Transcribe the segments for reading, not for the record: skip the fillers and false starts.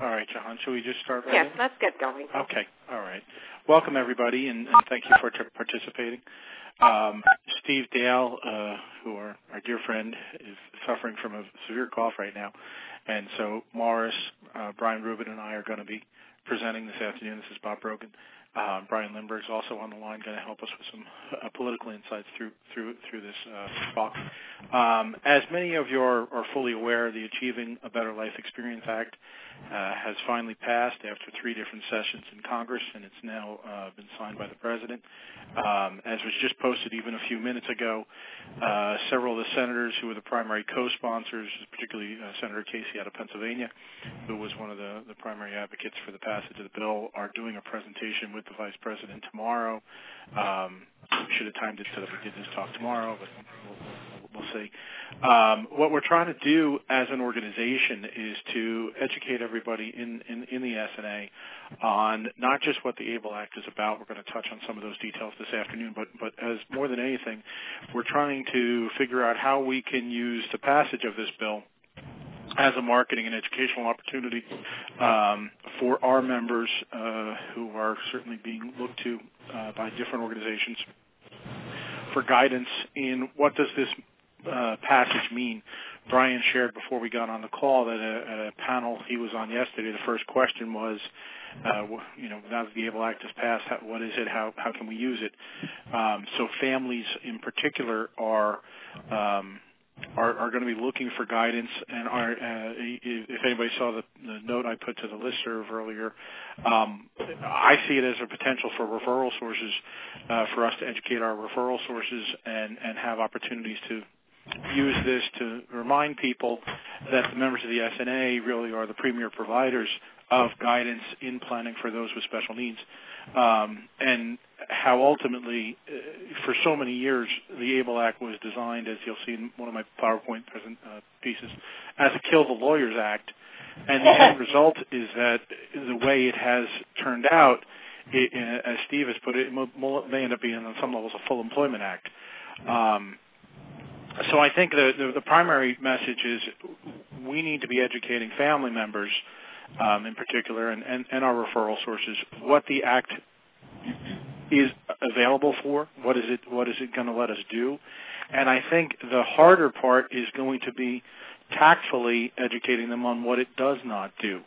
All right, Jahan, should we just start right Yes, in? let's get going. Okay, all right. Welcome, everybody, and thank you for participating. Steve Dale, who our dear friend, is suffering from a severe cough right now. And so Morris, Brian Rubin, and I are going to be presenting this afternoon. This is Bob Brogan. Brian Lindbergh is also on the line, going to help us with some political insights through this talk. As many of you are fully aware, the Achieving a Better Life Experience Act has finally passed after 3 different sessions in Congress, and it's now been signed by the President. As was just posted even a few minutes ago, several of the senators who were the primary co-sponsors, particularly Senator Casey out of Pennsylvania, who was one of the primary advocates for the passage of the bill, are doing a presentation with the Vice President tomorrow. We should have timed it so that we did this talk tomorrow, but we'll see. What we're trying to do as an organization is to educate everybody in the SNA on not just what the ABLE Act is about. We're going to touch on some of those details this afternoon, but as more than anything, we're trying to figure out how we can use the passage of this bill as a marketing and educational opportunity for our members who are certainly being looked to by different organizations for guidance in what does this passage mean. Brian shared before we got on the call that at a panel he was on yesterday, the first question was, now that the ABLE Act has passed, what is it? How can we use it? So families in particular are going to be looking for guidance, and if anybody saw the note I put to the listserv earlier, I see it as a potential for referral sources, for us to educate our referral sources and have opportunities to use this to remind people that the members of the SNA really are the premier providers of guidance in planning for those with special needs, and how ultimately, for so many years, the ABLE Act was designed, as you'll see in one of my PowerPoint pieces, as a Kill the Lawyers Act, and the end result is that the way it has turned out, as Steve has put it, may end up being on some levels a Full Employment Act. So I think the primary message is we need to be educating family members in particular and our referral sources what the Act is available for, what is it going to let us do. And I think the harder part is going to be tactfully educating them on what it does not do.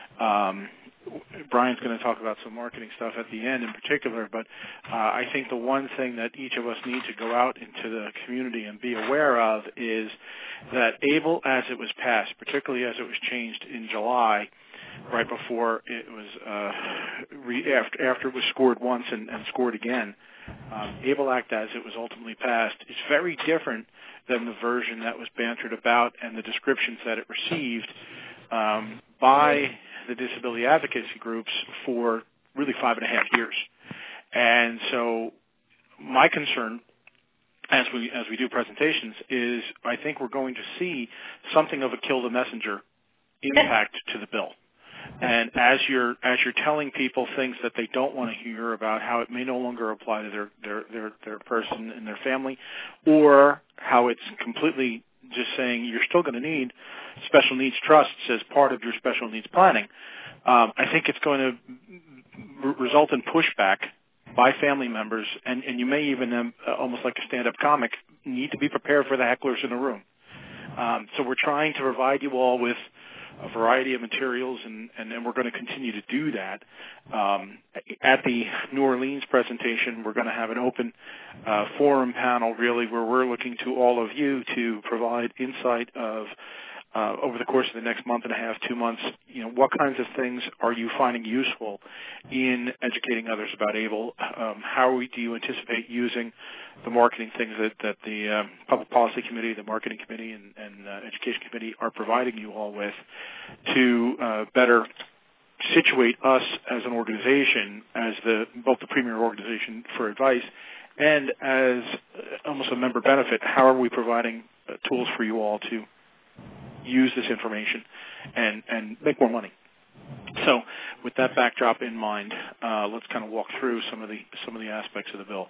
Brian's going to talk about some marketing stuff at the end in particular, but I think the one thing that each of us need to go out into the community and be aware of is that ABLE, as it was passed, particularly as it was changed in July, right before it was after it was scored once and scored again, ABLE Act as it was ultimately passed is very different than the version that was bantered about and the descriptions that it received by the disability advocacy groups for really 5.5 years. And so my concern as we do presentations is I think we're going to see something of a kill the messenger impact to the bill. And as you're telling people things that they don't want to hear about, how it may no longer apply to their person and their family, or how it's completely just saying you're still going to need special needs trusts as part of your special needs planning, I think it's going to result in pushback by family members, and you may even, almost like a stand-up comic, need to be prepared for the hecklers in the room. So we're trying to provide you all with a variety of materials, and we're going to continue to do that. At the New Orleans presentation, we're going to have an open forum panel, really, where we're looking to all of you to provide insight of over the course of the next month and a half, 2 months, what kinds of things are you finding useful in educating others about ABLE? How do you anticipate using the marketing things that the Public Policy Committee, the Marketing Committee, and Education Committee are providing you all with to better situate us as an organization as both the premier organization for advice and as almost a member benefit? How are we providing tools for you all to use this information and make more money? So with that backdrop in mind, let's kind of walk through some of the aspects of the bill.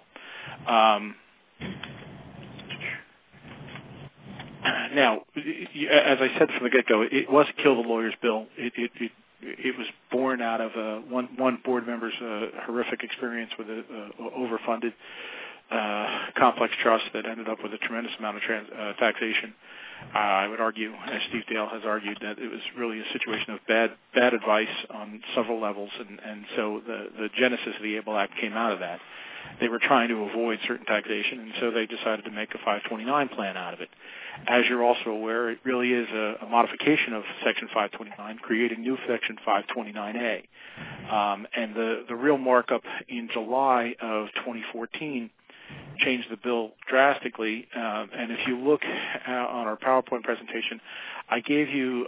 Now, as I said from the get-go, it was a kill the lawyers bill. It it was born out of one board member's horrific experience with a overfunded complex trust that ended up with a tremendous amount of taxation. I would argue, as Steve Dale has argued, that it was really a situation of bad advice on several levels, and so the genesis of the ABLE Act came out of that. They were trying to avoid certain taxation, and so they decided to make a 529 plan out of it. As you're also aware, it really is a modification of Section 529, creating new Section 529A. And the real markup in July of 2014 changed the bill drastically. And if you look on our PowerPoint presentation, I gave you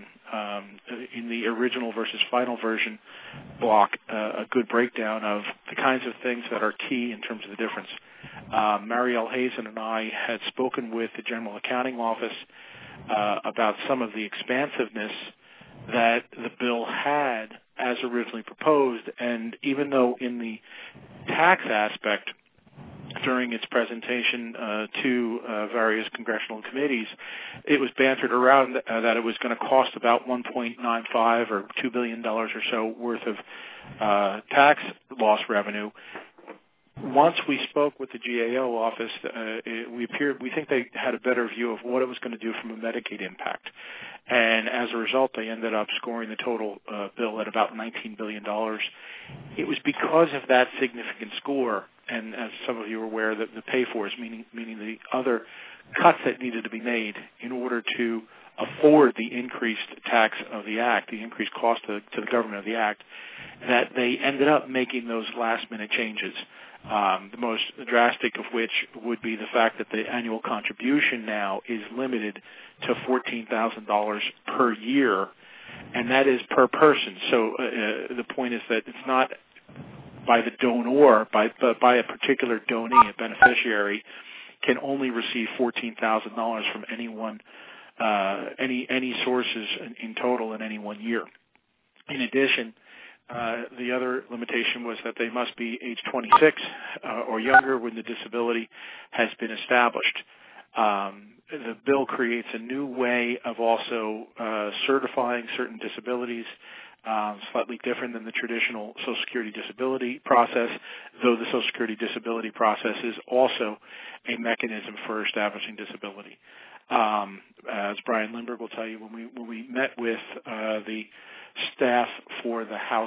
in the original versus final version block a good breakdown of the kinds of things that are key in terms of the difference. Marielle Hazen and I had spoken with the General Accounting Office about some of the expansiveness that the bill had as originally proposed, and even though in the tax aspect during its presentation to various congressional committees, it was bantered around that it was going to cost about $1.95 or $2 billion or so worth of tax loss revenue. Once we spoke with the GAO office, we think they had a better view of what it was going to do from a Medicaid impact. And as a result, they ended up scoring the total bill at about $19 billion. It was because of that significant score, and as some of you are aware, that the pay-fors, meaning the other cuts that needed to be made in order to afford the increased tax of the Act, the increased cost to the government of the Act, that they ended up making those last-minute changes. The most drastic of which would be the fact that the annual contribution now is limited to $14,000 per year, and that is per person. So the point is that it's not by the donor, but by a particular donee, a beneficiary, can only receive $14,000 from anyone, any sources in total in any 1 year. In addition, the other limitation was that they must be age 26 or younger when the disability has been established. The bill creates a new way of also certifying certain disabilities, slightly different than the traditional Social Security disability process, though the Social Security disability process is also a mechanism for establishing disability. As Brian Lindbergh will tell you, when we met with the staff for the House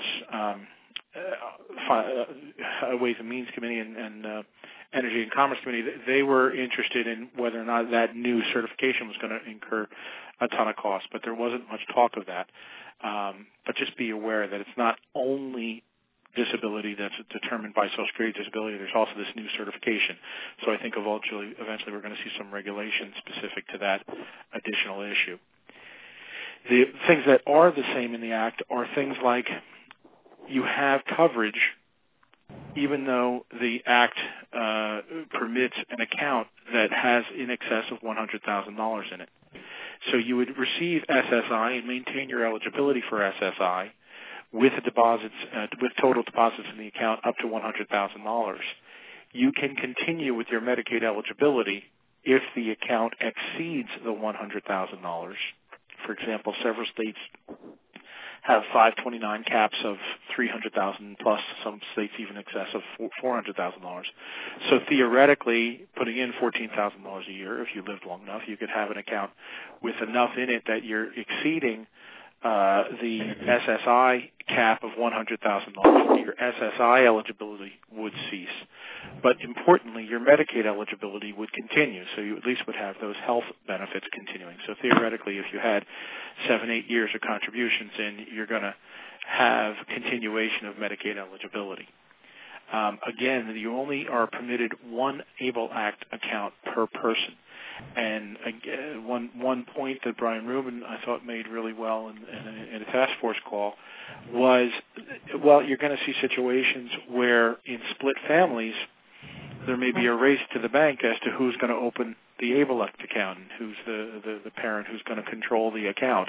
Ways and Means Committee and Energy and Commerce Committee, they were interested in whether or not that new certification was going to incur a ton of cost, but there wasn't much talk of that. But just be aware that it's not only disability that's determined by Social Security disability. There's also this new certification. So I think eventually we're going to see some regulation specific to that additional issue. The things that are the same in the Act are things like you have coverage even though the Act permits an account that has in excess of $100,000 in it. So you would receive SSI and maintain your eligibility for SSI with deposits, with total deposits in the account up to $100,000. You can continue with your Medicaid eligibility if the account exceeds the $100,000. For example, several states have 529 caps of $300,000 plus, some states even excess of $400,000. So theoretically, putting in $14,000 a year, if you lived long enough, you could have an account with enough in it that you're exceeding the SSI cap of $100,000. Your SSI eligibility would cease. But importantly, your Medicaid eligibility would continue, so you at least would have those health benefits continuing. So theoretically, if you had 7-8 years of contributions in, you're going to have continuation of Medicaid eligibility. Again, you only are permitted one ABLE Act account per person. And one point that Brian Rubin, I thought, made really well in a task force call was, well, you're going to see situations where in split families there may be a race to the bank as to who's going to open the ABLE Act account and who's the parent who's going to control the account.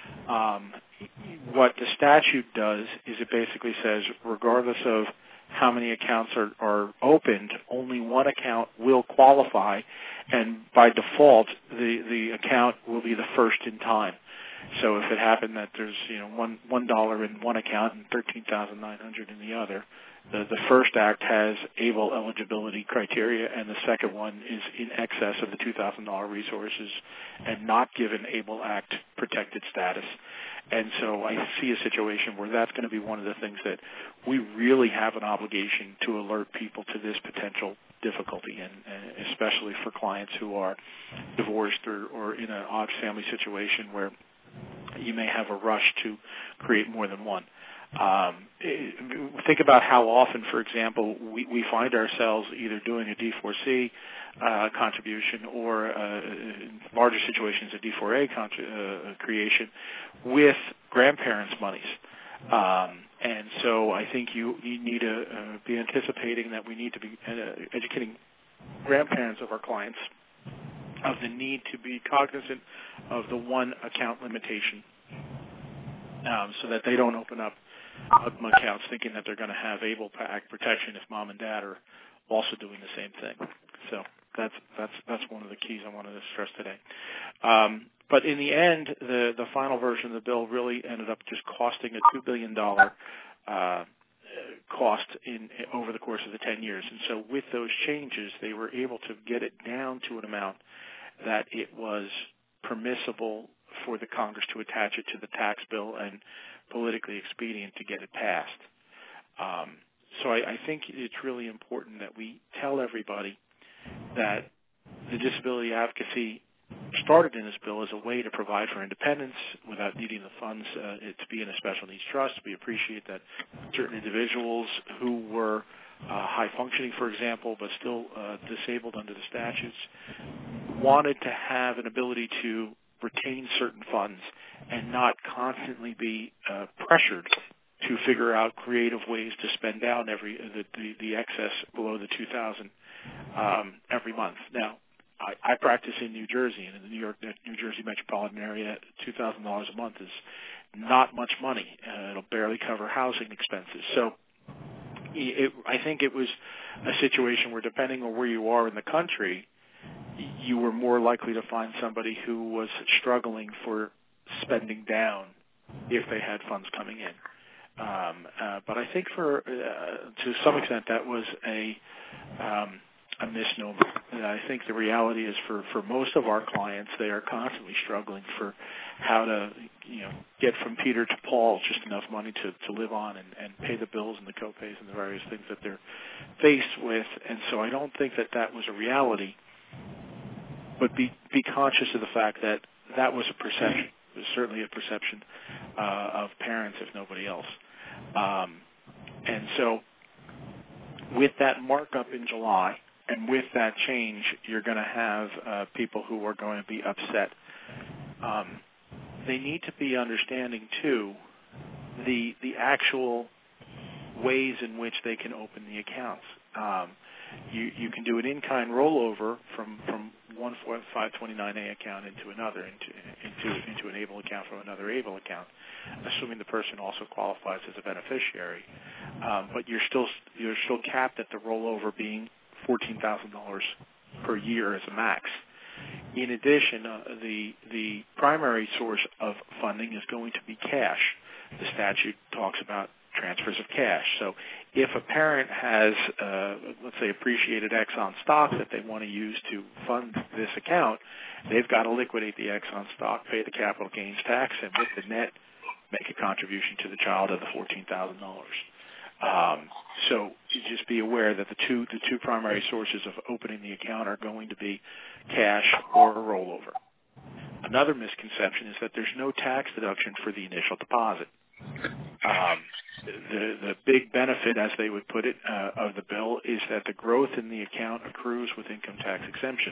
What the statute does is it basically says, regardless of how many accounts are opened, only one account will qualify, and by default, the account will be the first in time. So if it happened that there's $1 in one account and $13,900 in the other, the first act has ABLE eligibility criteria, and the second one is in excess of the $2,000 resources and not given ABLE Act protected status. And so I see a situation where that's going to be one of the things that we really have an obligation to alert people to this potential difficulty, and especially for clients who are divorced or in an odd family situation where you may have a rush to create more than one. Think about how often, for example, we find ourselves either doing a D4C contribution or, in larger situations, a D4A creation with grandparents' monies. And so I think you need to be anticipating that we need to be educating grandparents of our clients of the need to be cognizant of the one account limitation, so that they don't open up accounts thinking that they're going to have ABLE Act protection if mom and dad are also doing the same thing. So that's one of the keys I wanted to stress today. But in the end, the final version of the bill really ended up just costing a $2 billion cost over the course of the 10 years. And so with those changes, they were able to get it down to an amount that it was permissible for the Congress to attach it to the tax bill and politically expedient to get it passed. So I think it's really important that we tell everybody that the disability advocacy started in this bill as a way to provide for independence without needing the funds to be in a special needs trust. We appreciate that certain individuals who were high functioning, for example, but still disabled under the statutes, wanted to have an ability to retain certain funds and not constantly be pressured to figure out creative ways to spend down the excess below the $2,000 every month. Now, I practice in New Jersey, and in the New Jersey metropolitan area, $2,000 a month is not much money. It'll barely cover housing expenses. So I think it was a situation where, depending on where you are in the country, you were more likely to find somebody who was struggling for spending down if they had funds coming in. But I think to some extent that was a misnomer. I think the reality is for most of our clients, they are constantly struggling for how to get from Peter to Paul just enough money to live on and pay the bills and the copays and the various things that they're faced with. And so I don't think that was a reality. But be conscious of the fact that was a perception. It was certainly a perception of parents, if nobody else. And so with that markup in July and with that change, you're going to have people who are going to be upset. They need to be understanding, too, the actual ways in which they can open the accounts. You can do an in-kind rollover from one 529A account into another, into an ABLE account from another ABLE account, assuming the person also qualifies as a beneficiary. But you're still capped at the rollover being $14,000 per year as a max. In addition, the primary source of funding is going to be cash. The statute talks about transfers of cash. So if a parent has, let's say, appreciated Exxon stock that they want to use to fund this account, they've got to liquidate the Exxon stock, pay the capital gains tax, and with the net, make a contribution to the child of the $14,000. So just be aware that the two primary sources of opening the account are going to be cash or a rollover. Another misconception is that there's no tax deduction for the initial deposit. The big benefit, as they would put it, of the bill is that the growth in the account accrues with income tax exemption.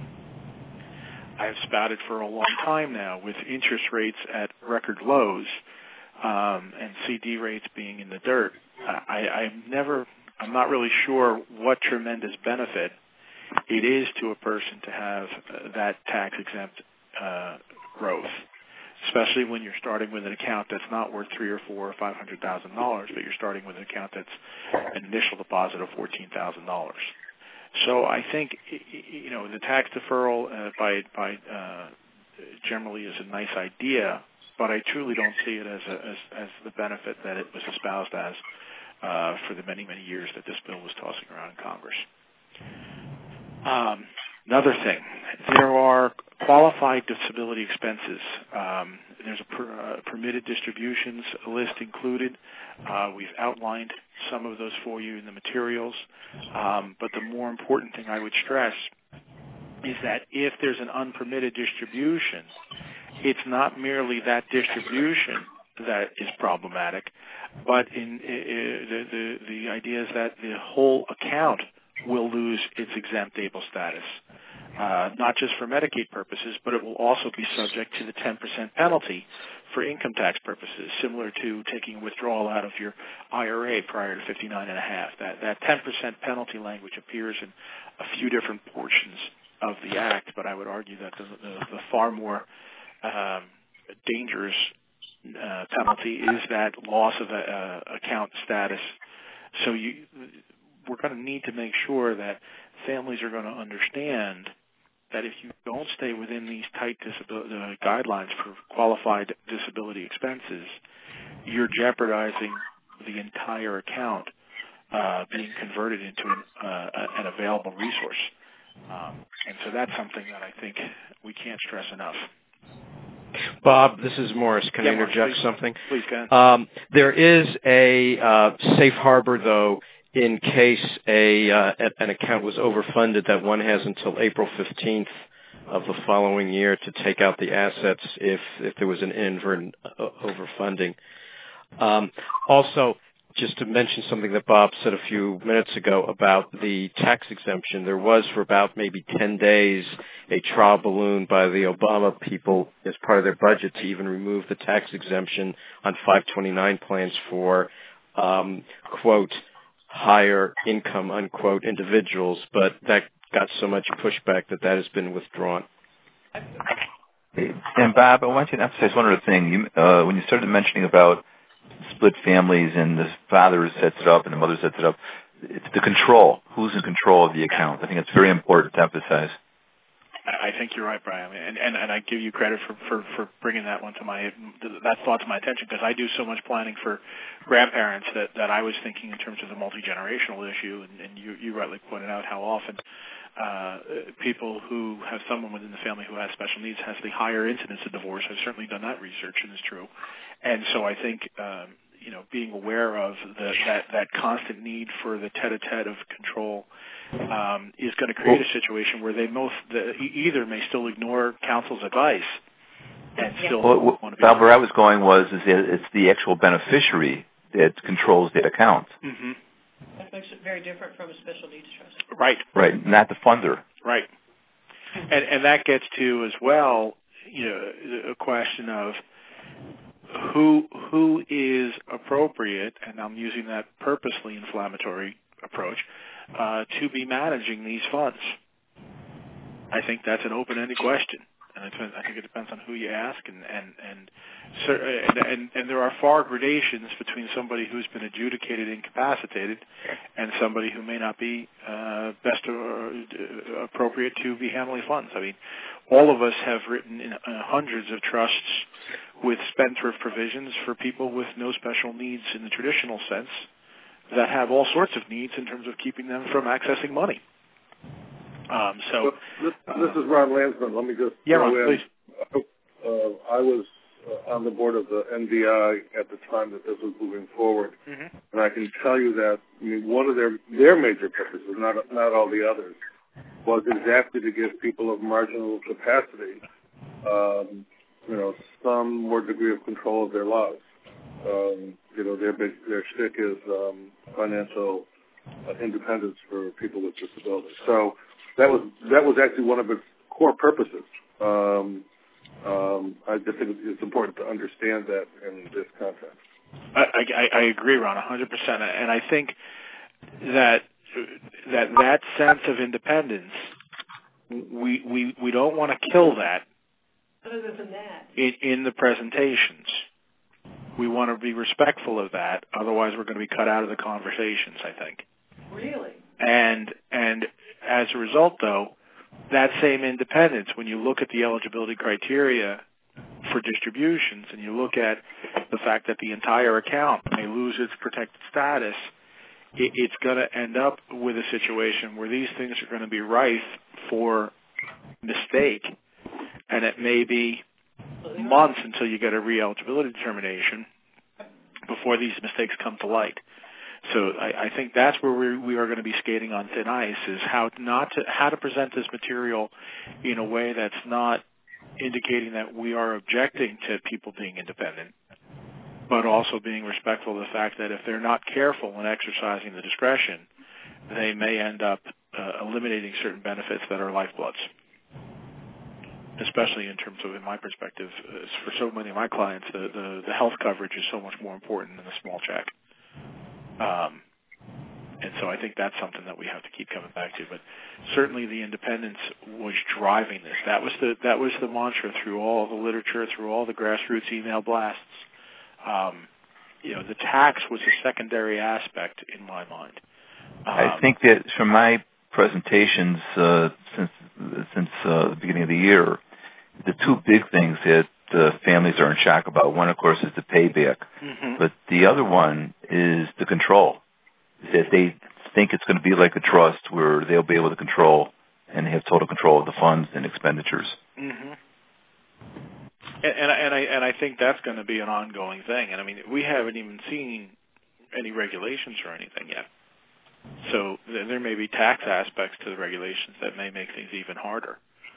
I have spouted for a long time now, with interest rates at record lows and CD rates being in the dirt. I'm not really sure what tremendous benefit it is to a person to have that tax exempt growth, especially when you're starting with an account that's not worth $300,000 or $400,000 or $500,000, but you're starting with an account that's an initial deposit of $14,000. So I think the tax deferral by generally is a nice idea but I truly don't see it as the benefit that it was espoused as for the many, many years that this bill was tossing around in Congress. Another thing, there are qualified disability expenses. There's a permitted distributions list included. We've outlined some of those for you in the materials. But the more important thing I would stress is that if there's an unpermitted distribution, it's not merely that distribution that is problematic, but the idea is that the whole account will lose its exempt able status, not just for Medicaid purposes, but it will also be subject to the 10% penalty for income tax purposes, similar to taking a withdrawal out of your IRA prior to 59.5. That 10% penalty language appears in a few different portions of the Act, but I would argue that the far more dangerous penalty is that loss of account status. So we're going to need to make sure that families are going to understand that if you don't stay within these tight guidelines for qualified disability expenses, you're jeopardizing the entire account being converted into an available resource. And so that's something that I think we can't stress enough. Bob, this is Morris. Can I interject something? Please, go ahead. There is a safe harbor, though, in case an account was overfunded, that one has until April 15th of the following year to take out the assets if there was an inadvertent overfunding. Also, just to mention something that Bob said a few minutes ago about the tax exemption, there was for about maybe 10 days a trial balloon by the Obama people as part of their budget to even remove the tax exemption on 529 plans for, quote, higher income, unquote, individuals, but that got so much pushback that has been withdrawn. And Bob, I want you to emphasize one other thing. When you started mentioning about split families and the father sets it up and the mother sets it up, it's the control. Who's in control of the account? I think it's very important to emphasize. I think you're right, Brian, and I give you credit for bringing that thought to my attention, because I do so much planning for grandparents that I was thinking in terms of the multi-generational issue, and you rightly pointed out how often people who have someone within the family who has special needs has the higher incidence of divorce. I've certainly done that research, and it's true. And so I think being aware of that constant need for the tete-a-tete of control is going to create a situation where either may still ignore counsel's advice and still want to be. Bob, where I was going was it's the actual beneficiary that controls the account. Mm-hmm. That makes it very different from a special needs trust. Right, not the funder. Right. And that gets to, as well, a question of who is appropriate, and I'm using that purposely inflammatory approach, to be managing these funds. I think that's an open-ended question, and I think it depends on who you ask, and there are far gradations between somebody who's been adjudicated incapacitated and somebody who may not be best appropriate to be handling funds. I mean, all of us have written in hundreds of trusts with spendthrift provisions for people with no special needs in the traditional sense that have all sorts of needs in terms of keeping them from accessing money. This is Ron Lansman. Let me just Ron, please. I was on the board of the NDI at the time that this was moving forward, and I can tell you that one of their major purposes, not all the others, was exactly to give people of marginal capacity, some more degree of control of their lives. Their shtick is financial independence for people with disabilities. So that was actually one of its core purposes. I just think it's important to understand that in this context. I agree, Ron, 100%, and I think that sense of independence, we don't want to kill that. Other than that, in the presentations, we want to be respectful of that. Otherwise, we're going to be cut out of the conversations, I think. Really? And as a result, though, that same independence, when you look at the eligibility criteria for distributions, and you look at the fact that the entire account may lose its protected status, it's going to end up with a situation where these things are going to be rife for mistake, and it may be months until you get a re-eligibility determination before these mistakes come to light. So I think that's where we are going to be skating on thin ice, is how to present this material in a way that's not indicating that we are objecting to people being independent, but also being respectful of the fact that if they're not careful in exercising the discretion, they may end up eliminating certain benefits that are lifebloods. Especially in terms of, in my perspective, for so many of my clients, the health coverage is so much more important than the small check. And so I think that's something that we have to keep coming back to. But certainly the independence was driving this. That was the mantra through all the literature, through all the grassroots email blasts. The tax was a secondary aspect in my mind. I think that from my presentations since the beginning of the year, the two big things that families are in shock about, one, of course, is the payback, but the other one is the control. That they think it's going to be like a trust where they'll be able to control and have total control of the funds and expenditures. Mm-hmm. And I think that's going to be an ongoing thing. And I mean, we haven't even seen any regulations or anything yet. So there may be tax aspects to the regulations that may make things even harder.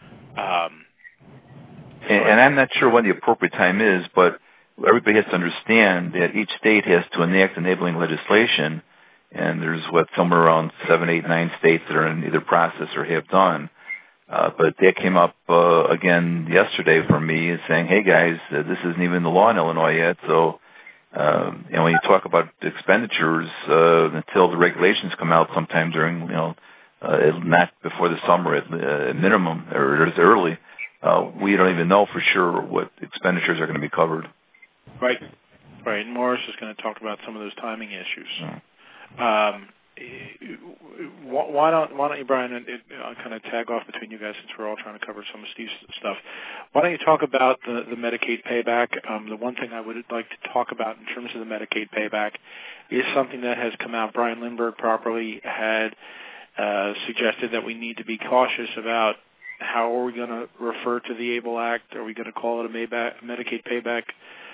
And I'm not sure when the appropriate time is, but everybody has to understand that each state has to enact enabling legislation, and there's somewhere around 7, 8, 9 states that are in either process or have done. But that came up again yesterday for me, saying, "Hey guys, this isn't even the law in Illinois yet." So, and when you talk about expenditures, until the regulations come out sometime during, not before the summer at minimum or as early, we don't even know for sure what expenditures are going to be covered. Right. And Morris is going to talk about some of those timing issues. Why don't you, Brian, kind of tag off between you guys since we're all trying to cover some of Steve's stuff. Why don't you talk about the Medicaid payback? The one thing I would like to talk about in terms of the Medicaid payback is something that has come out. Brian Lindbergh properly had suggested that we need to be cautious about how are we going to refer to the ABLE Act? Are we going to call it a Medicaid Payback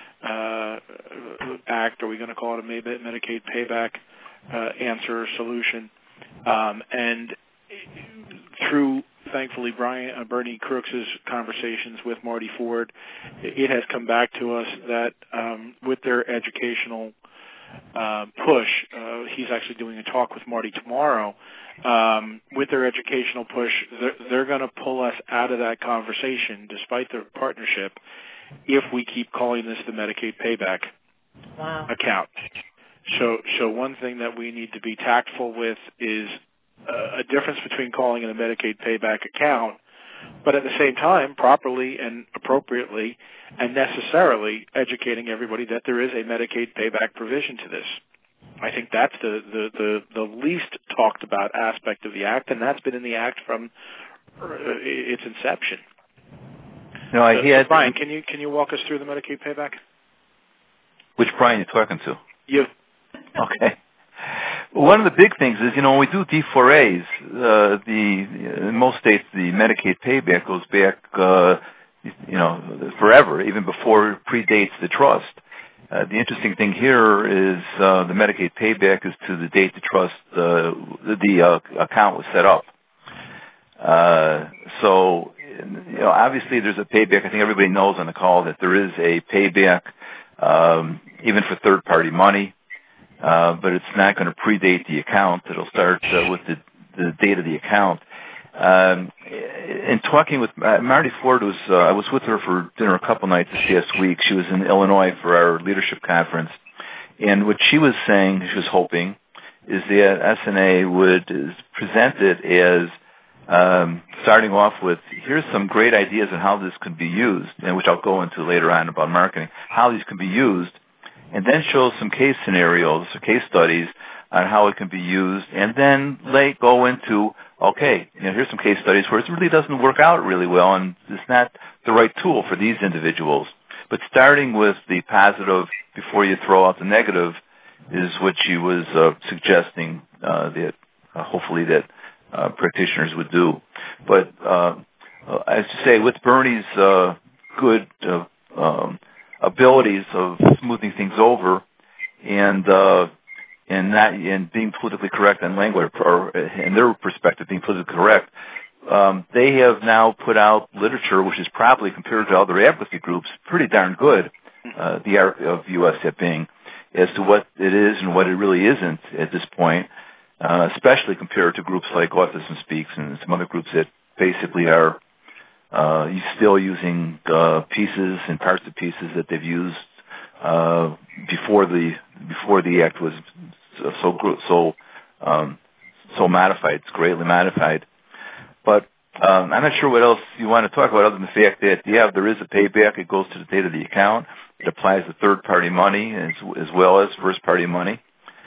Act? Are we going to call it a Medicaid Payback answer or solution? And through, thankfully, Bernie Crooks's conversations with Marty Ford, it has come back to us that with their educational push, he's actually doing a talk with Marty tomorrow. With their educational push, they're going to pull us out of that conversation, despite their partnership, if we keep calling this the Medicaid Payback account. So one thing that we need to be tactful with is a difference between calling it a Medicaid Payback account, but at the same time, properly and appropriately and necessarily educating everybody that there is a Medicaid Payback provision to this. I think that's the least talked about aspect of the Act, and that's been in the Act from its inception. No, Brian, can you walk us through the Medicaid Payback? Which Brian are you talking to? You. Okay. One of the big things is, when we do D4As, in most states the Medicaid payback goes back, forever, even before it predates the trust. The interesting thing here is the Medicaid payback is to the date the trust, the account was set up. So, obviously there's a payback. I think everybody knows on the call that there is a payback, even for third-party money. But it's not going to predate the account. It'll start with the date of the account. In talking with Marty Ford, I was with her for dinner a couple nights this past week. She was in Illinois for our leadership conference, and what she was saying, she was hoping, is that SNA would present it as starting off with, here's some great ideas on how this could be used, and which I'll go into later on about marketing, how these can be used, and then show some case scenarios or case studies on how it can be used, and then go into, okay, here's some case studies where it really doesn't work out really well, and it's not the right tool for these individuals. But starting with the positive before you throw out the negative is what she was suggesting that hopefully that practitioners would do. But as to say, with Bernie's good abilities of smoothing things over and being politically correct on language, or in their perspective, being politically correct, they have now put out literature which is probably, compared to other advocacy groups, pretty darn good. The art of USF being as to what it is and what it really isn't at this point, especially compared to groups like Autism Speaks and some other groups that basically are still using pieces and parts of pieces that they've used before the act was so modified. It's greatly modified. But I'm not sure what else you want to talk about other than the fact that, there is a payback. It goes to the date of the account. It applies to third-party money as well as first-party money.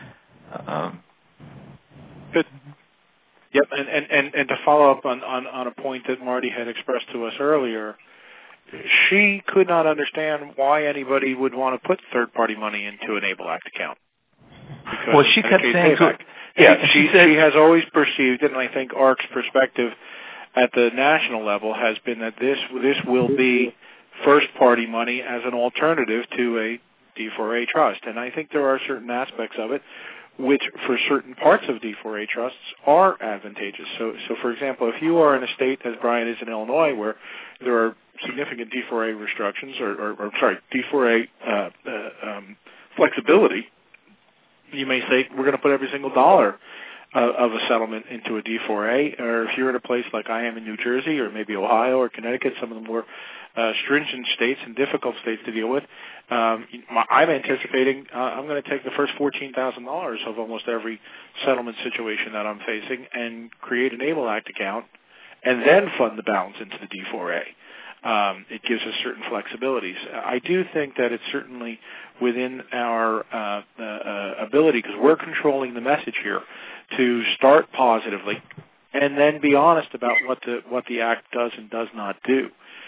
Good. Yep, and to follow up on a point that Marty had expressed to us earlier, she could not understand why anybody would want to put third-party money into an ABLE Act account. Well, she kept saying... She has always perceived, and I think ARC's perspective at the national level has been that this will be first-party money as an alternative to a D4A trust. And I think there are certain aspects of it which, for certain parts of D4A trusts, are advantageous. So for example, if you are in a state, as Brian is in Illinois, where there are significant D4A restrictions, D4A flexibility, you may say, we're going to put every single dollar of a settlement into a D4A. Or if you're in a place like I am in New Jersey, or maybe Ohio or Connecticut, some of the more stringent states and difficult states to deal with, I'm anticipating I'm going to take the first $14,000 of almost every settlement situation that I'm facing and create an ABLE Act account and then fund the balance into the D4A. It gives us certain flexibilities. I do think that it's certainly within our ability, because we're controlling the message here, to start positively and then be honest about what the Act does and does not do.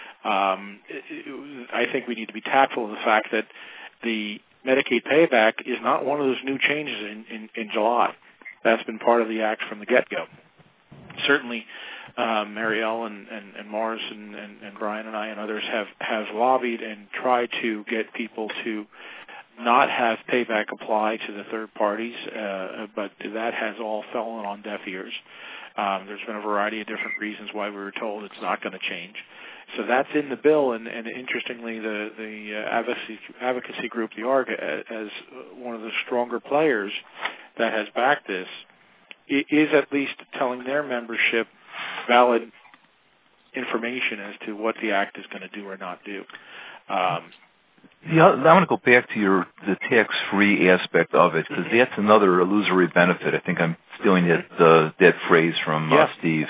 I think we need to be tactful of the fact that the Medicaid payback is not one of those new changes in July. That's been part of the Act from the get-go. Certainly, Marielle and Morris and Brian and I and others have lobbied and tried to get people to not have payback apply to the third parties, but that has all fallen on deaf ears. There's been a variety of different reasons why we were told it's not going to change. So that's in the bill, and interestingly, the advocacy group, the ARC, as one of the stronger players that has backed this, is at least telling their membership valid information as to what the Act is going to do or not do. I want to go back to the tax-free aspect of it, because that's another illusory benefit. I think I'm stealing that phrase from Steve.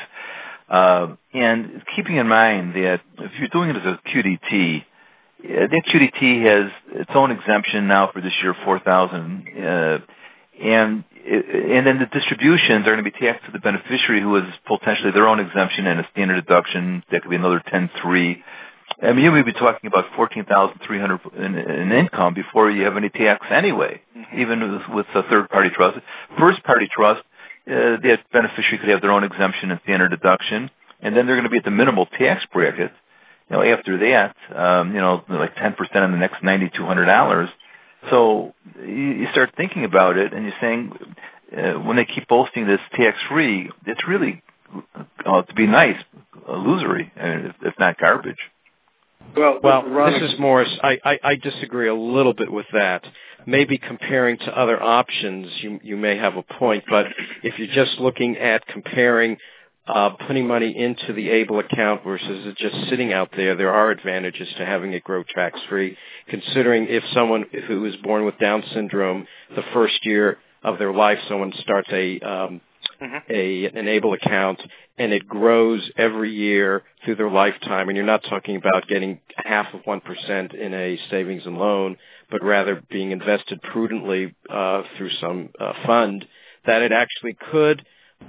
And keeping in mind that if you're doing it as a QDT, that QDT has its own exemption now for this year, $4,000, and then the distributions are going to be taxed to the beneficiary, who has potentially their own exemption and a standard deduction that could be another 10.3. I mean, you may be talking about $14,300 in income before you have any tax anyway, even with a third-party trust. First-party trust, that beneficiary could have their own exemption and standard deduction, and then they're going to be at the minimal tax bracket. After that, like 10% on the next $9,200. So you start thinking about it, and you're saying, when they keep boasting this tax-free, it's really, to be nice, illusory, if not garbage. Well, this is Morris. I disagree a little bit with that. Maybe comparing to other options, you may have a point, but if you're just looking at comparing putting money into the ABLE account versus it just sitting out there are advantages to having it grow tax-free, considering if it was born with Down syndrome, the first year of their life, someone starts an ABLE account, and it grows every year through their lifetime, and you're not talking about getting 0.5% in a savings and loan, but rather being invested prudently through some fund, that it actually could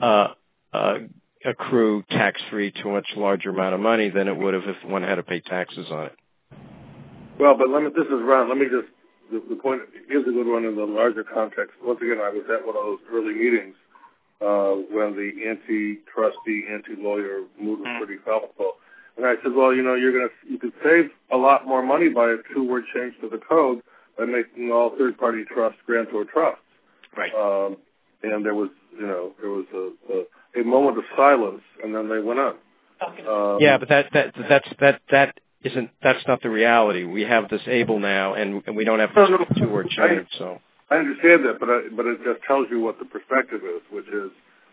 accrue tax-free to a much larger amount of money than it would have if one had to pay taxes on it. Well, but this is Ron. Let me just, the point is a good one in the larger context. Once again, I was at one of those early meetings when the anti-trustee, anti-lawyer mood was pretty powerful. And I said, well, you could save a lot more money by a 2-word change to the code by making all third-party trusts grantor trusts. Right. And there was a moment of silence, and then they went on. Yeah, but that's not the reality. We have this ABLE now, and we don't have this 2-word change. So I understand that, but it just tells you what the perspective is, which is,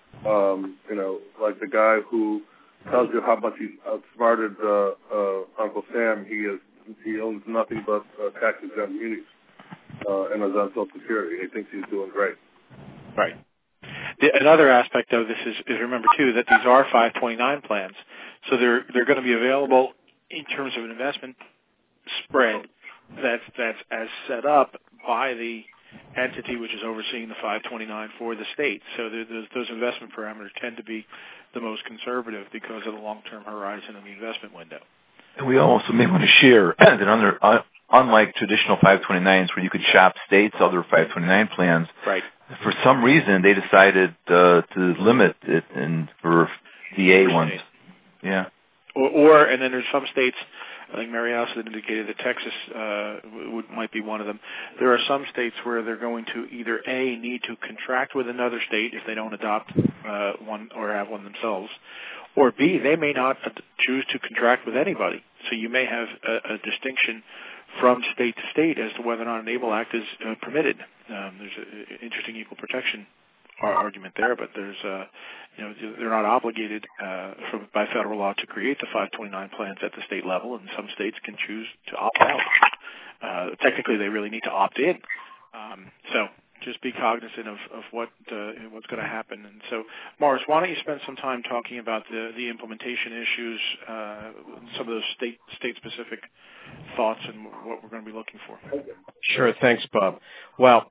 like the guy who tells you how much he outsmarted Uncle Sam. He owns nothing but tax-exempt munis and is on Social Security. He thinks he's doing great. Right. Another aspect of this is remember too that these are 529 plans, so they're going to be available in terms of an investment spread that's as set up by the entity which is overseeing the 529 for the state. So those investment parameters tend to be the most conservative because of the long-term horizon and the investment window. And we also may want to share that unlike traditional 529s where you could shop states, other 529 plans, right. For some reason they decided to limit it for DA ones. Yeah. Or and then there's some states, I think Mary Alice had indicated that Texas might be one of them. There are some states where they're going to either A, need to contract with another state if they don't adopt one or have one themselves, or B, they may not choose to contract with anybody. So you may have a distinction from state to state as to whether or not an ABLE Act is permitted. There's an interesting equal protection argument there, but there's they're not obligated by federal law to create the 529 plans at the state level, and some states can choose to opt out. Technically, they really need to opt in. So just be cognizant of what's going to happen. And so, Morris, why don't you spend some time talking about the implementation issues, some of those state-specific thoughts, and what we're going to be looking for. Sure. Thanks, Bob. Well,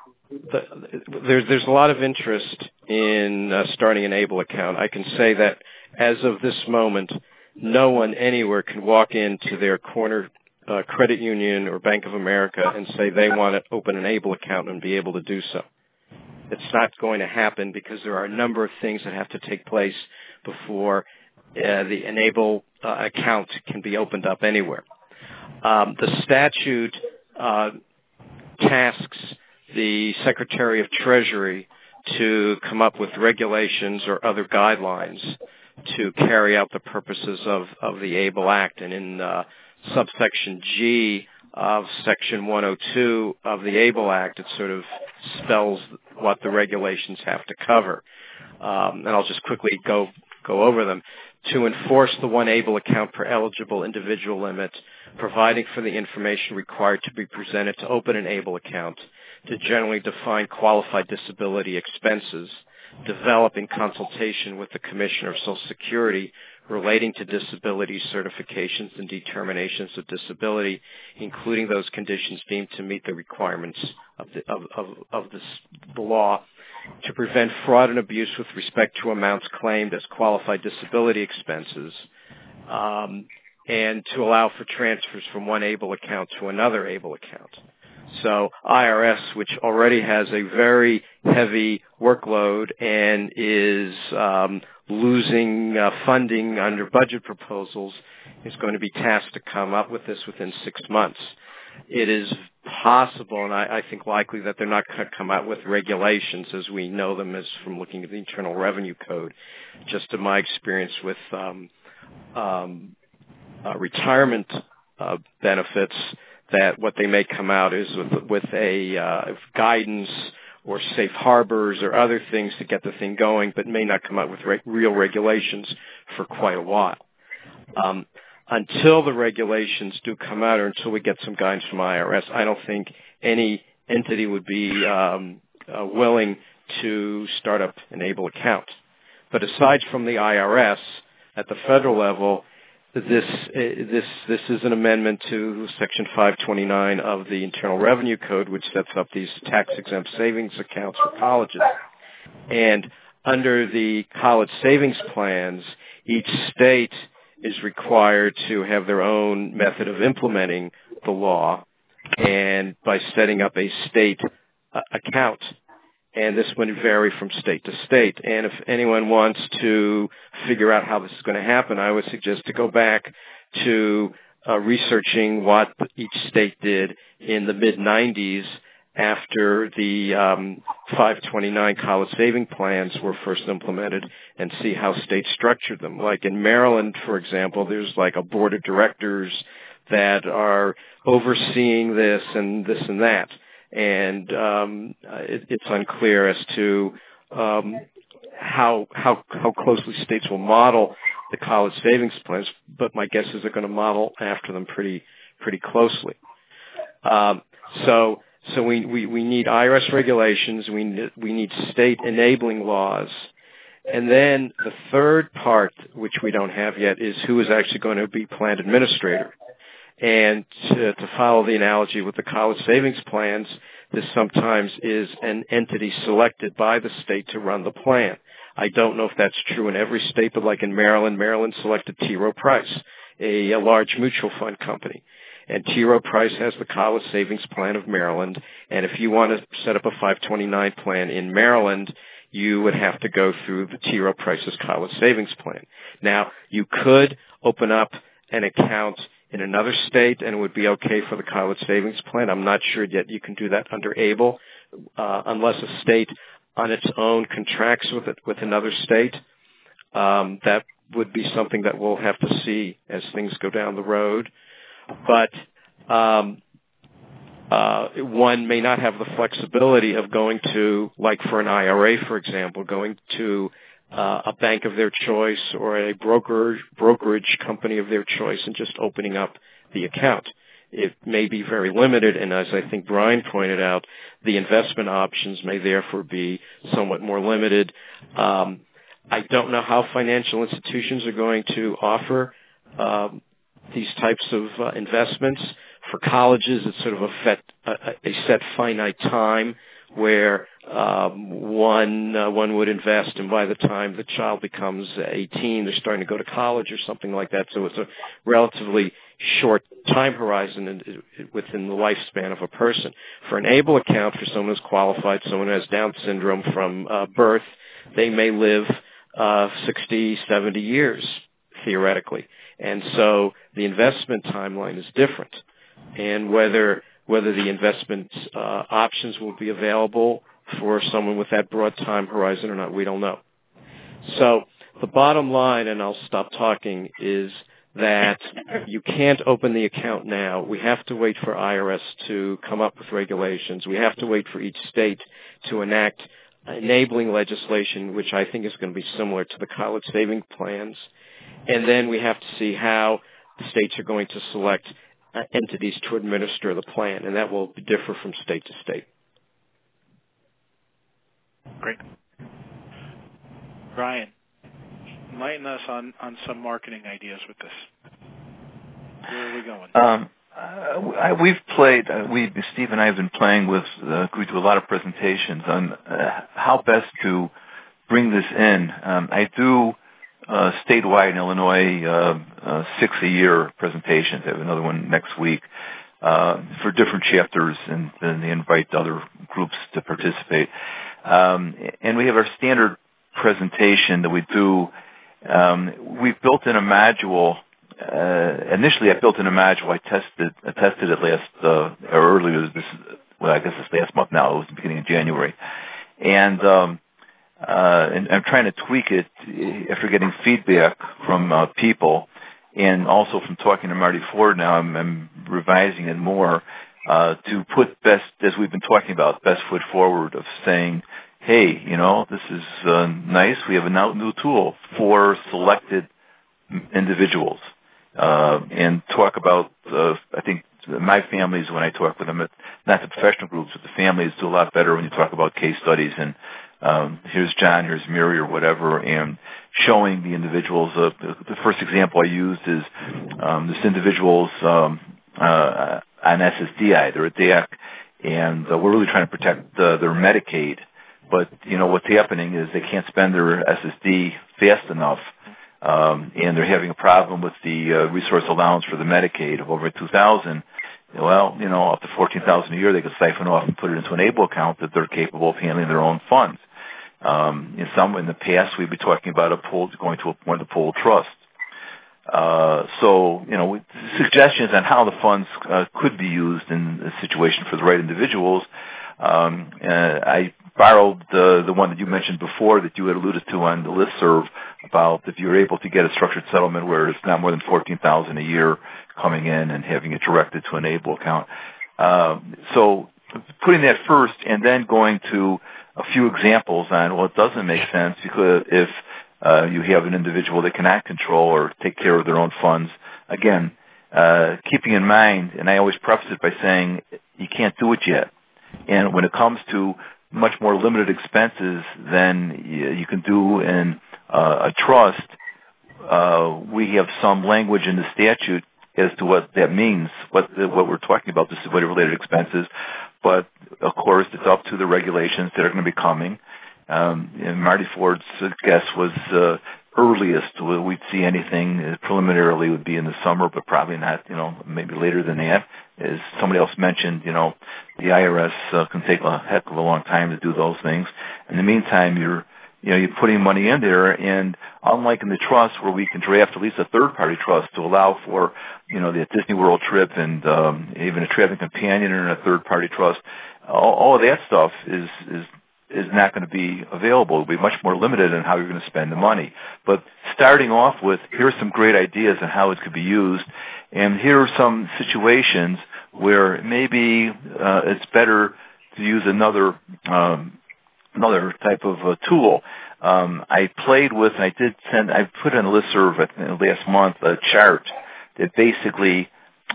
there's a lot of interest in starting an ABLE account. I can say that as of this moment, no one anywhere can walk into their corner credit union or Bank of America and say they want to open an ABLE account and be able to do so. It's not going to happen because there are a number of things that have to take place before an ABLE account can be opened up anywhere. The statute tasks the Secretary of Treasury to come up with regulations or other guidelines to carry out the purposes of the ABLE Act. And in subsection G of Section 102 of the ABLE Act, it sort of spells what the regulations have to cover. And I'll just quickly go over them. To enforce the one ABLE account per eligible individual limit, providing for the information required to be presented to open an ABLE account, to generally define qualified disability expenses, develop in consultation with the Commissioner of Social Security relating to disability certifications and determinations of disability, including those conditions deemed to meet the requirements of the law, to prevent fraud and abuse with respect to amounts claimed as qualified disability expenses, and to allow for transfers from one ABLE account to another ABLE account. So IRS, which already has a very heavy workload and is losing funding under budget proposals, is going to be tasked to come up with this within 6 months. It is possible, and I think likely, that they're not going to come out with regulations as we know them as from looking at the Internal Revenue Code. Just in my experience with retirement benefits, that what they may come out is with a guidance or safe harbors or other things to get the thing going, but may not come out with real regulations for quite a while. Until the regulations do come out or until we get some guidance from IRS, I don't think any entity would be willing to start up an ABLE account. But aside from the IRS, at the federal level, this is an amendment to Section 529 of the Internal Revenue Code, which sets up these tax-exempt savings accounts for colleges. And under the college savings plans, each state is required to have their own method of implementing the law, and by setting up a state account. And this would vary from state to state. And if anyone wants to figure out how this is going to happen, I would suggest to go back to researching what each state did in the mid-'90s after the 529 college saving plans were first implemented, and see how states structured them. Like in Maryland, for example, there's like a board of directors that are overseeing this and that. And it's unclear as to how closely states will model the college savings plans, but my guess is they're going to model after them pretty closely. So we need IRS regulations. We need state enabling laws. And then the third part, which we don't have yet, is who is actually going to be plan administrator. And to follow the analogy with the college savings plans, this sometimes is an entity selected by the state to run the plan. I don't know if that's true in every state, but like in Maryland selected T. Rowe Price, a large mutual fund company. And T. Rowe Price has the college savings plan of Maryland. And if you want to set up a 529 plan in Maryland, you would have to go through the T. Rowe Price's college savings plan. Now, you could open up an account in another state and it would be okay for the college savings plan. I'm not sure yet you can do that under ABLE, unless a state on its own contracts with another state. That would be something that we'll have to see as things go down the road. But one may not have the flexibility of going to, like for an IRA, for example, going to a bank of their choice or a brokerage company of their choice and just opening up the account. It may be very limited, and as I think Brian pointed out, the investment options may therefore be somewhat more limited. I don't know how financial institutions are going to offer these types of investments. For colleges, it's sort of a set finite time where one would invest, and by the time the child becomes 18, they're starting to go to college or something like that. So it's a relatively short time horizon within the lifespan of a person. For an ABLE account, for someone who's qualified, someone who has Down syndrome from birth, they may live 60, 70 years, theoretically. And so the investment timeline is different. And whether the investment options will be available for someone with that broad time horizon or not, we don't know. So the bottom line, and I'll stop talking, is that you can't open the account now. We have to wait for IRS to come up with regulations. We have to wait for each state to enact enabling legislation, which I think is going to be similar to the college saving plans. And then we have to see how the states are going to select entities to administer the plan, and that will differ from state to state. Great. Brian, enlighten us on some marketing ideas with this. Where are we going? We've played, Steve and I have been playing with, we do a lot of presentations on how best to bring this in. I do statewide in Illinois 6 a year presentations. I have another one next week for different chapters, and then they invite other groups to participate. And we have our standard presentation that we do. We've built in a module. Initially, I built in a module. I tested it earlier this. Well, I guess it's last month now. It was the beginning of January, and I'm trying to tweak it after getting feedback from people, and also from talking to Marty Ford. Now I'm revising it more to put best, as we've been talking about, best foot forward of saying, hey, this is nice. We have a new tool for selected individuals, and talk about, I think, my families, when I talk with them, not the professional groups, but the families do a lot better when you talk about case studies and here's John, here's Mary, or whatever, and showing the individuals. The first example I used is this individual's on SSDI. They're a DAC, and we're really trying to protect their Medicaid. But, what's happening is they can't spend their SSD fast enough and they're having a problem with the resource allowance for the Medicaid of over $2,000. Well, up to $14,000 a year, they could siphon off and put it into an ABLE account that they're capable of handling their own funds. In the past, we'd be talking about going to one of the pooled trusts. Suggestions on how the funds could be used in a situation for the right individuals. I borrowed the one that you mentioned before that you had alluded to on the listserv about if you're able to get a structured settlement where it's not more than $14,000 a year coming in and having it directed to an ABLE account. So putting that first and then going to a few examples on, it doesn't make sense because if you have an individual that cannot control or take care of their own funds, again, keeping in mind, and I always preface it by saying you can't do it yet. And when it comes to much more limited expenses than you can do in a trust, we have some language in the statute as to what that means, what we're talking about, disability-related expenses. But, of course, it's up to the regulations that are going to be coming. And Marty Ford's guess was earliest we'd see anything preliminarily would be in the summer, but probably not, maybe later than that. As somebody else mentioned, the IRS can take a heck of a long time to do those things. In the meantime, you're putting money in there, and unlike in the trust where we can draft at least a third-party trust to allow for, the Disney World trip and even a traveling companion and a third-party trust, all of that stuff is not going to be available. It'll be much more limited in how you're going to spend the money. But starting off with, here are some great ideas on how it could be used, and here are some situations where maybe it's better to use another type of tool. I played with, and I put in a listserv last month a chart that basically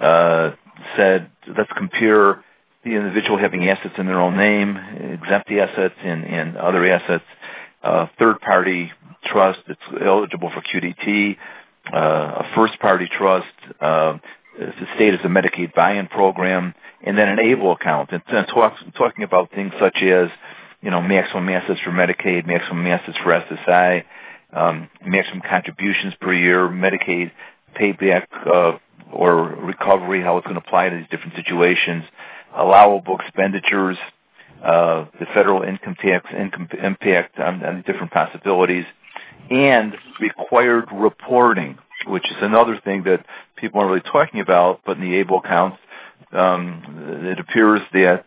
said, let's compare the individual having assets in their own name, exempt assets and other assets, third-party trust that's eligible for QDT, a first-party trust, if the state is a Medicaid buy-in program, and then an ABLE account. And talking about things such as, maximum assets for Medicaid, maximum assets for SSI, maximum contributions per year, Medicaid payback or recovery, how it's going to apply to these different situations, allowable expenditures, the federal income tax impact on the different possibilities, and required reporting, which is another thing that people aren't really talking about, but in the ABLE accounts, it appears that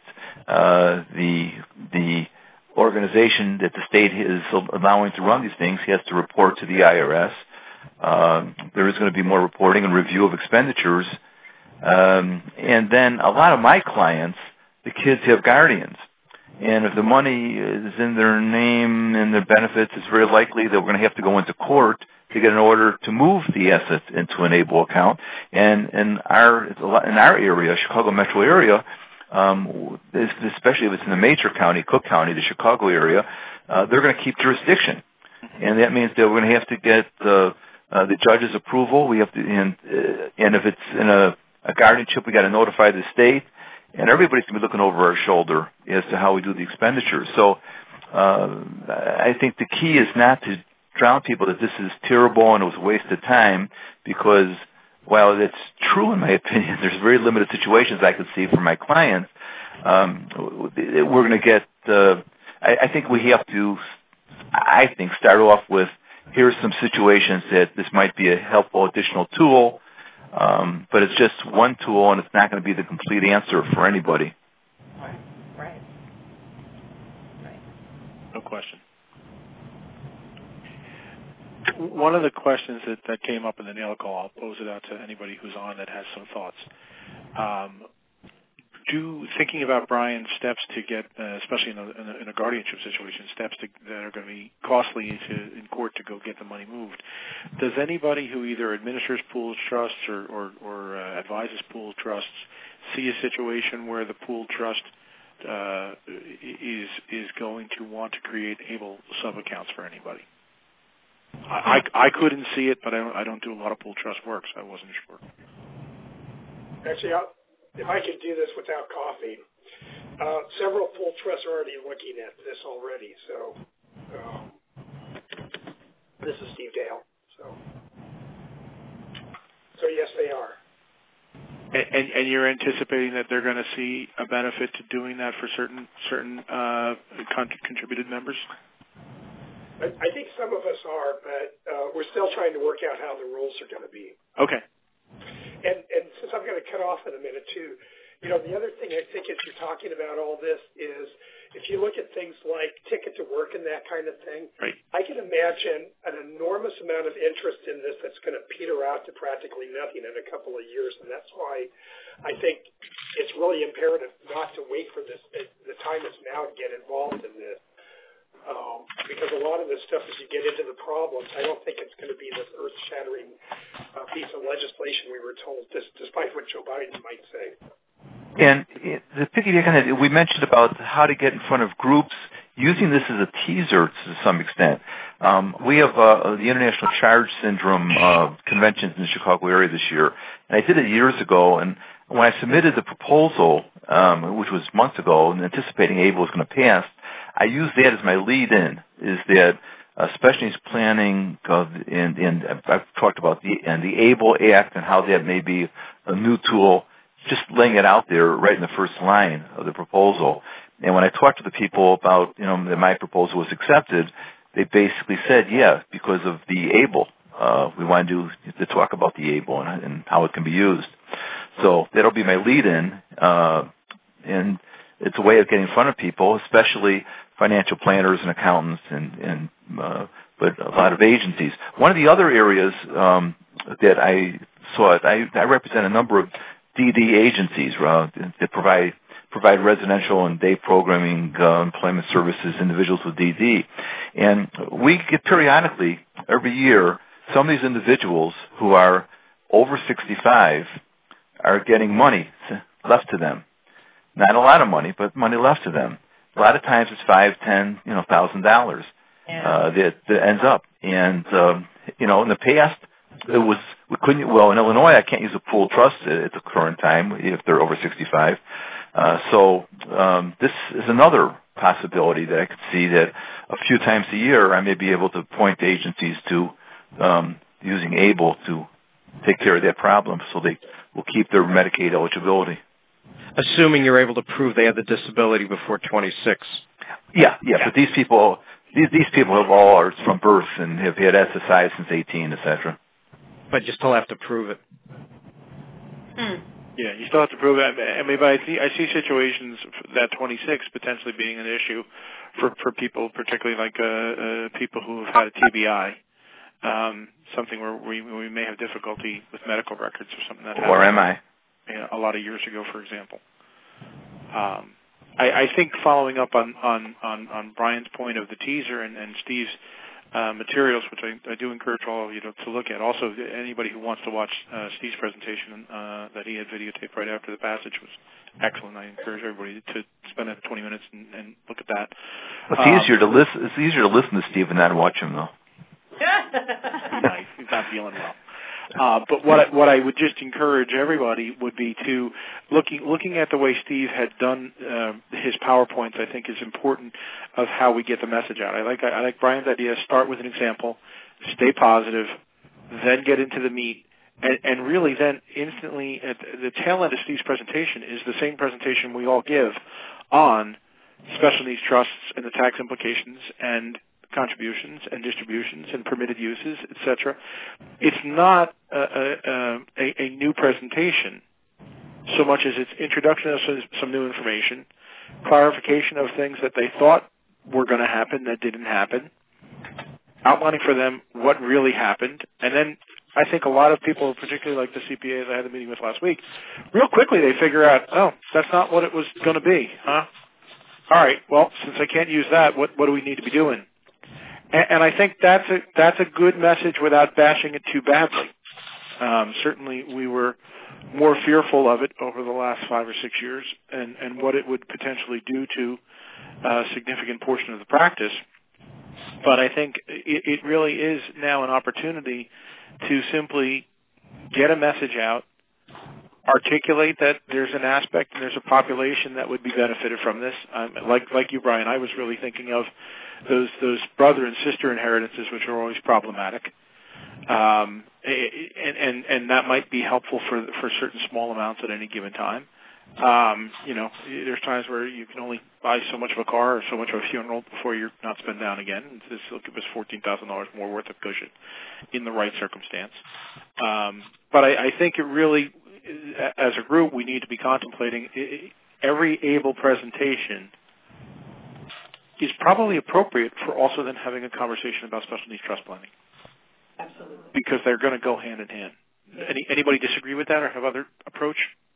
the organization that the state is allowing to run these things has to report to the IRS. There is going to be more reporting and review of expenditures. And then a lot of my clients, the kids have guardians. And if the money is in their name and their benefits, it's very likely that we're going to have to go into court to get an order to move the assets into an ABLE account. And in our area, Chicago metro area, especially if it's in a major county, Cook County, the Chicago area, they're going to keep jurisdiction. And that means that we're going to have to get the judge's approval. We have to, and if it's in a guardianship, we got to notify the state, and everybody's going to be looking over our shoulder as to how we do the expenditures. So I think the key is not to drown people that this is terrible and it was a waste of time, because while it's true in my opinion, there's very limited situations I could see for my clients. We're going to get. I think we have to. I think start off with, here's some situations that this might be a helpful additional tool, but it's just one tool and it's not going to be the complete answer for anybody. Right. No question. One of the questions that came up in the nail call, I'll pose it out to anybody who's on that has some thoughts. Thinking about, Brian, steps to get, especially in a guardianship situation, steps that are going to be costly in court to go get the money moved. Does anybody who either administers pooled trusts or advises pooled trusts see a situation where the pooled trust is going to want to create ABLE sub-accounts for anybody? I couldn't see it, but I don't do a lot of pooled trust work, so I wasn't sure. Actually, if I could do this without coffee, several pool trusts are already looking at this already. So this is Steve Dale. So. So yes, they are. And you're anticipating that they're going to see a benefit to doing that for certain contributed members? I think some of us are, but we're still trying to work out how the rules are going to be. Okay. And since I'm going to cut off in a minute too, the other thing I think as you're talking about all this is if you look at things like Ticket to Work and that kind of thing, right. I can imagine an enormous amount of interest in this that's going to peter out to practically nothing in a couple of years. And that's why I think it's really imperative not to wait for this. The time is now to get involved in this. Because a lot of this stuff, as you get into the problems, I don't think it's going to be this earth-shattering piece of legislation we were told, despite what Joe Biden might say. And the piggyback on that, we mentioned about how to get in front of groups using this as a teaser to some extent. We have the International Charge Syndrome conventions in the Chicago area this year, and I did it years ago. And when I submitted the proposal, which was months ago, and anticipating ABLE was going to pass, I used that as my lead-in. Is that special needs planning, and I've talked about the ABLE Act and how that may be a new tool. Just laying it out there right in the first line of the proposal. And when I talked to the people about, that my proposal was accepted, they basically said, yeah, because of the ABLE. We want to talk about the ABLE and how it can be used. So that'll be my lead-in. And it's a way of getting in front of people, especially financial planners and accountants but a lot of agencies. One of the other areas that I saw, I represent a number of DD agencies that provide residential and day programming, employment services, individuals with DD. And we get periodically, every year, some of these individuals who are over 65 are getting money left to them. Not a lot of money, but money left to them. A lot of times it's $5,000, $10,000, $1,000 that ends up. And, in the past, in Illinois, I can't use a pooled trust at the current time if they're over 65. So this is another possibility that I could see that a few times a year I may be able to point to agencies to using ABLE to take care of that problem so they will keep their Medicaid eligibility. Assuming you're able to prove they have the disability before 26. Yeah. But these people have all are from birth and have had SSI since 18, etc. But you still have to prove it. Yeah, you still have to prove it. I mean, but I see situations that 26 potentially being an issue for people, particularly like people who have had a TBI, something where we may have difficulty with medical records or something that happened. Or MI. A lot of years ago, for example. I think following up on Brian's point of the teaser and Steve's materials, which I do encourage all of you to look at. Also, anybody who wants to watch Steve's presentation that he had videotaped right after the passage was excellent. I encourage everybody to spend 20 minutes and look at that. It's easier to listen. It's easier to listen to Steve and not watch him, though. Nice. He's not feeling well. But what I would just encourage everybody would be to looking at the way Steve had done his PowerPoints. I think is important of how we get the message out. I like Brian's idea. Start with an example, stay positive, then get into the meat, and really then instantly at the tail end of Steve's presentation is the same presentation we all give on special needs trusts and the tax implications and contributions and distributions and permitted uses, etc. It's not a new presentation so much as it's introduction of some new information, clarification of things that they thought were going to happen that didn't happen, outlining for them what really happened, and then I think a lot of people, particularly like the CPAs I had a meeting with last week, real quickly they figure out, oh, that's not what it was going to be, huh? All right, well, since I can't use that, what do we need to be doing? And I think that's a good message without bashing it too badly. Certainly, we were more fearful of it over the last 5 or 6 years, and what it would potentially do to a significant portion of the practice. But I think it really is now an opportunity to simply get a message out, articulate that there's an aspect and there's a population that would be benefited from this. Like you, Brian, I was really thinking of those brother and sister inheritances, which are always problematic. and that might be helpful for certain small amounts at any given time. There's times where you can only buy so much of a car or so much of a funeral before you're not spent down again. This will give us $14,000 more worth of cushion in the right circumstance. But I think it really, as a group, we need to be contemplating every able presentation is probably appropriate for also then having a conversation about special needs trust planning. Absolutely. Because they're going to go hand in hand. Anybody disagree with that or have other approach?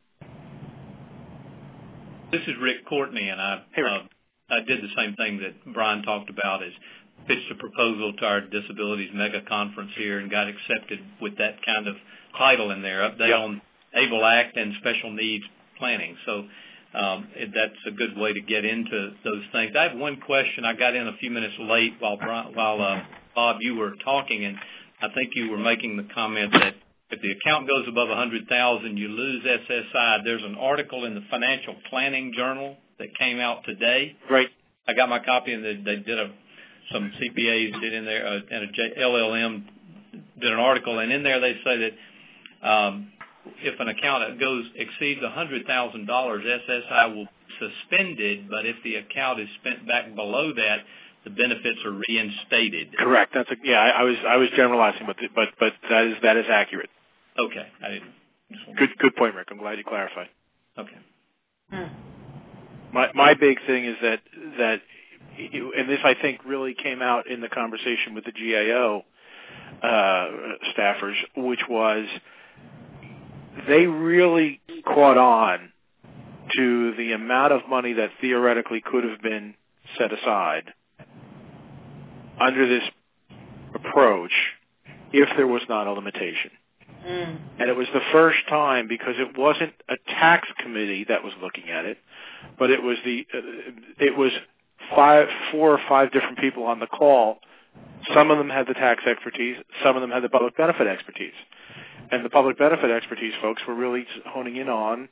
This is Rick Courtney, and I did the same thing that Brian talked about, is pitched a proposal to our disabilities mega conference here and got accepted with that kind of title in there, update on ABLE Act and special needs planning. So that's a good way to get into those things. I have one question. I got in a few minutes late while Bob, you were talking, and I think you were making the comment that if the account goes above $100,000, you lose SSI. There's an article in the Financial Planning Journal that came out today. Right. I got my copy, and they did some CPAs did in there, and a LLM did an article, and in there they say that if an account exceeds $100,000, SSI will be suspended, but if the account is spent back below that, the benefits are reinstated. Correct. I was generalizing, but that is accurate. Okay. I didn't. Good point, Rick. I'm glad you clarified. Okay. My big thing is that and this I think really came out in the conversation with the GAO staffers, which was they really caught on to the amount of money that theoretically could have been set aside under this approach if there was not a limitation. And it was the first time, because it wasn't a tax committee that was looking at it, but it was four or five different people on the call. Some of them had the tax expertise, some of them had the public benefit expertise. And the public benefit expertise folks were really honing in on,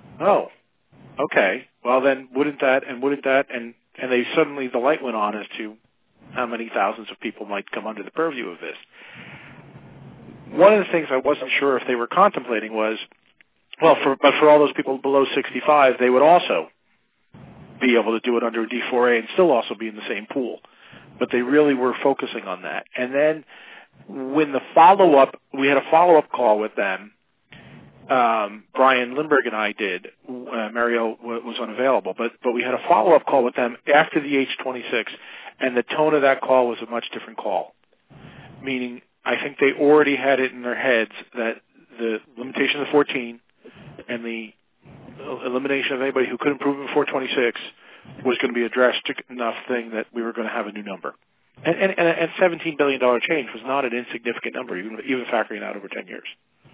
okay, well then wouldn't that, and they suddenly, the light went on as to how many thousands of people might come under the purview of this. One of the things I wasn't sure if they were contemplating was, but for all those people below 65, they would also be able to do it under a D4A and still also be in the same pool. But they really were focusing on that. And then when we had a follow-up call with them, Brian Lindbergh and I did. Mario was unavailable, but we had a follow-up call with them after the H26, and the tone of that call was a much different call. Meaning, I think they already had it in their heads that the limitation of 14 and the elimination of anybody who couldn't prove it before 26 was going to be a drastic enough thing that we were going to have a new number. And $17 billion change was not an insignificant number, even factoring out over 10 years.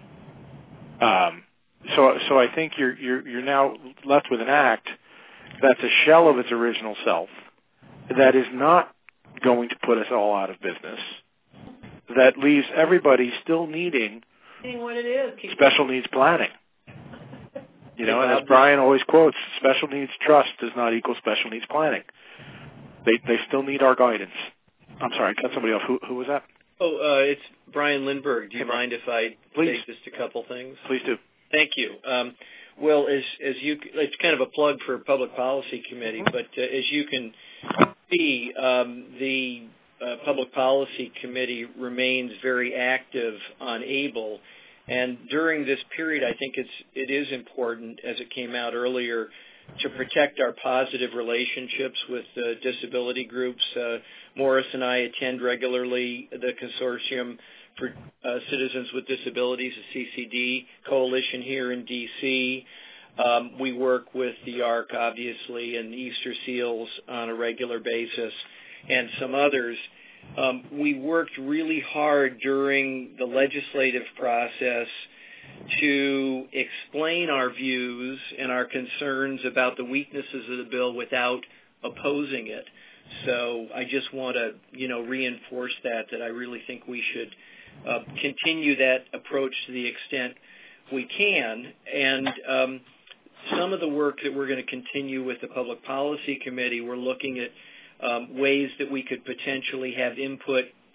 So I think you're now left with an act that's a shell of its original self, that is not going to put us all out of business, that leaves everybody still needing what it is. Special needs planning. And as Brian always quotes, special needs trust does not equal special needs planning. They still need our guidance. I'm sorry, I cut somebody off. Who was that? It's Brian Lindbergh. Do you mind if I say just a couple things? Please do. Thank you. Well, as it's kind of a plug for Public Policy Committee, but as you can see, the Public Policy Committee remains very active on ABLE, and during this period, I think it is important, as it came out earlier, to protect our positive relationships with disability groups. Morris and I attend regularly the Consortium for Citizens with Disabilities, the CCD coalition here in D.C. We work with the ARC, obviously, and Easter Seals on a regular basis, and some others. We worked really hard during the legislative process to explain our views and our concerns about the weaknesses of the bill without opposing it. So I just want to, reinforce that I really think we should continue that approach to the extent we can. And some of the work that we're going to continue with the Public Policy Committee, we're looking at ways that we could potentially have input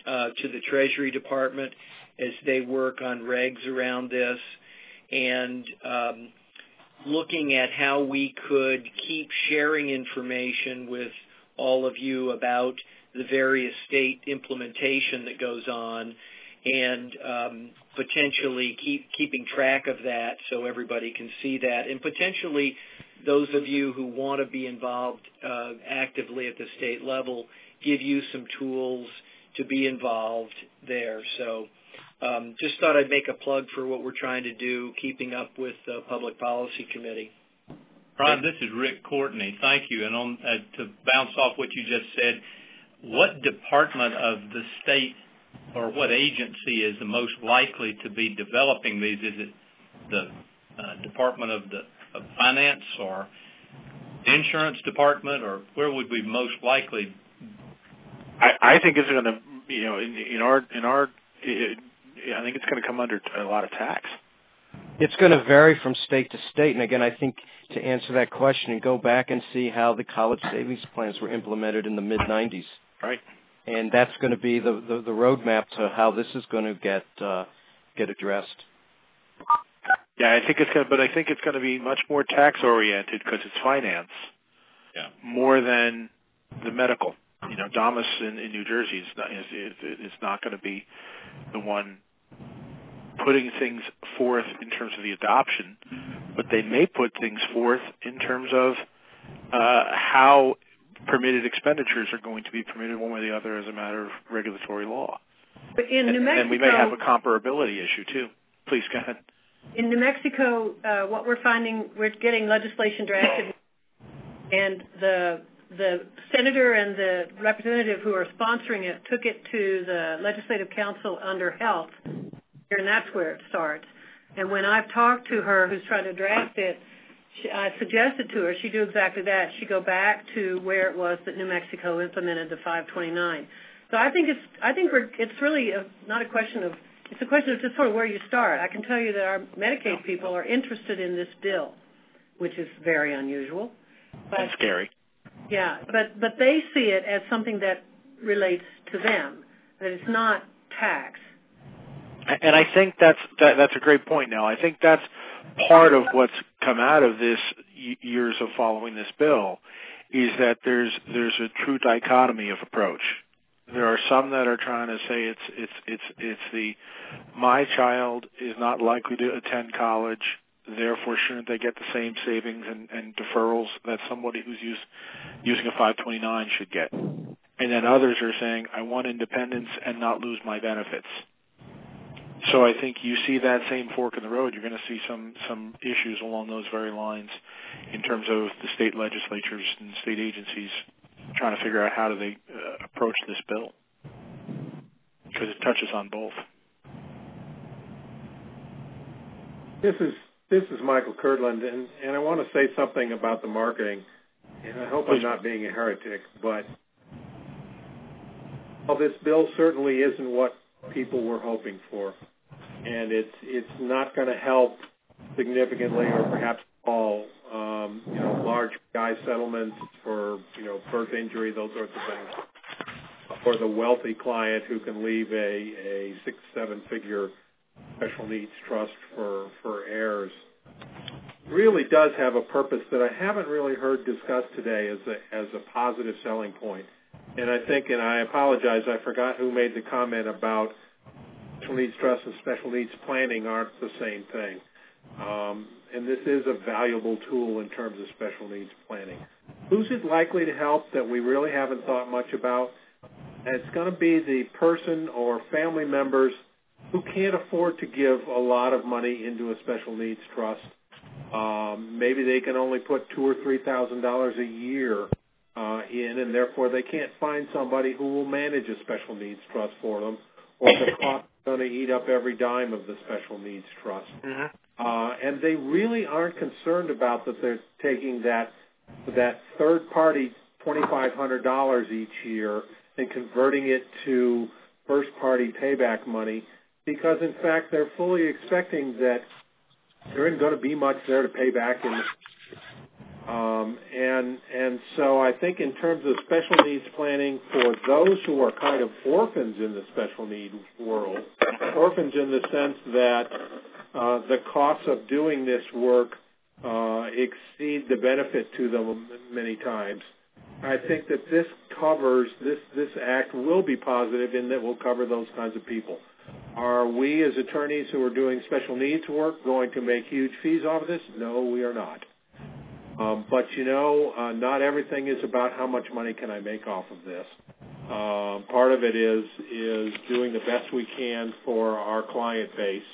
to the Treasury Department as they work on regs around this, and looking at how we could keep sharing information with all of you about the various state implementation that goes on, and potentially keeping track of that so everybody can see that, and potentially those of you who want to be involved actively at the state level, give you some tools to be involved there. So just thought I'd make a plug for what we're trying to do, keeping up with the Public Policy Committee. Brian, this is Rick Courtney. Thank you. And to bounce off what you just said, what department of the state or what agency is the most likely to be developing these? Is it the Department of Finance or the Insurance Department, or where would we most likely? I think it's going to, I think it's going to come under a lot of tax. It's going to vary from state to state. And again, I think to answer that question and go back and see how the college savings plans were implemented in the mid-'90s. Right. And that's going to be the roadmap to how this is going to get addressed. Yeah, I think it's going to be much more tax oriented because it's finance, more than the medical. Damas in New Jersey is not going to be the one putting things forth in terms of the adoption, but they may put things forth in terms of how permitted expenditures are going to be permitted one way or the other as a matter of regulatory law. But in New Mexico, and we may have a comparability issue too. Please go ahead. In New Mexico, what we're finding, we're getting legislation drafted, and the senator and the representative who are sponsoring it took it to the Legislative Council under Health, and that's where it starts. And when I've talked to her, who's trying to draft it, I suggested to her she do exactly that. She go back to where it was that New Mexico implemented the 529. So I think it's really not a question of, it's a question of just sort of where you start. I can tell you that our Medicaid people are interested in this bill, which is very unusual. And scary. Yeah, but they see it as something that relates to them, that it's not tax. And I think that's a great point now. I think that's part of what's come out of this years of following this bill is that there's a true dichotomy of approach. There are some that are trying to say it's my child is not likely to attend college, therefore shouldn't they get the same savings and deferrals that somebody who's using a 529 should get. And then others are saying I want independence and not lose my benefits. So I think you see that same fork in the road. You're going to see some issues along those very lines in terms of the state legislatures and state agencies trying to figure out how do they approach this bill, because it touches on both. This is Michael Kirtland, and I want to say something about the marketing, and I hope I'm not being a heretic, but well, this bill certainly isn't what people were hoping for, and it's not going to help significantly or perhaps all large guy settlements for birth injury, those sorts of things, for the wealthy client who can leave a 6-7 figure special needs trust for heirs. Really does have a purpose that I haven't really heard discussed today as a positive selling point. And I think, and I apologize, I forgot who made the comment about special needs trust and special needs planning aren't the same thing. And this is a valuable tool in terms of special needs planning. Who's it likely to help that we really haven't thought much about? And it's going to be the person or family members who can't afford to give a lot of money into a special needs trust. Maybe they can only put $2,000 or $3,000 a year in, and therefore they can't find somebody who will manage a special needs trust for them, or the cost is going to eat up every dime of the special needs trust. Mm-hmm. And they really aren't concerned about that they're taking that third-party $2,500 each year and converting it to first-party payback money, because, in fact, they're fully expecting that there isn't going to be much there to pay back. And so I think in terms of special needs planning for those who are kind of orphans in the special need world, orphans in the sense that the costs of doing this work exceed the benefit to them many times, I think that this act will be positive in that it will cover those kinds of people. Are we as attorneys who are doing special needs work going to make huge fees off of this? No, we are not. But, not everything is about how much money can I make off of this. Part of it is doing the best we can for our client base.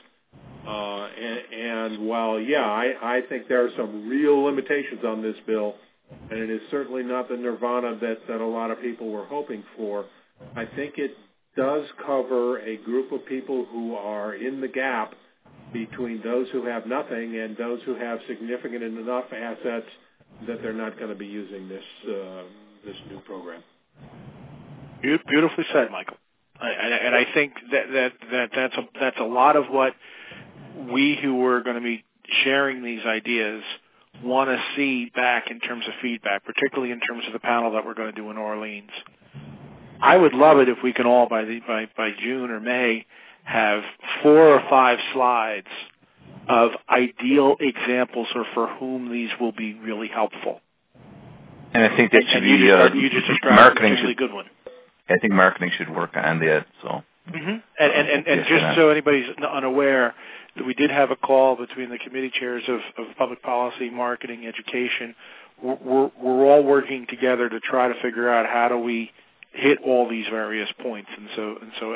And while, I think there are some real limitations on this bill, and it is certainly not the nirvana that a lot of people were hoping for, I think it does cover a group of people who are in the gap between those who have nothing and those who have significant enough assets that they're not going to be using this new program. Beautifully said, Michael. And I think that's a lot of what we who are going to be sharing these ideas want to see back in terms of feedback, particularly in terms of the panel that we're going to do in Orleans. I would love it if we can all by June or May have 4 or 5 slides of ideal examples or for whom these will be really helpful. And I think that should be you just described marketing. A really good one. I think marketing should work on that. So. Mm-hmm. And just so anybody's unaware, that we did have a call between the committee chairs of public policy, marketing, education. We're all working together to try to figure out how do we hit all these various points. And so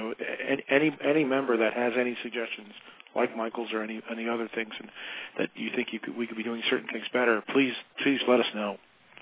any member that has any suggestions, like Michael's or any other things, and that you think we could be doing certain things better, please let us know.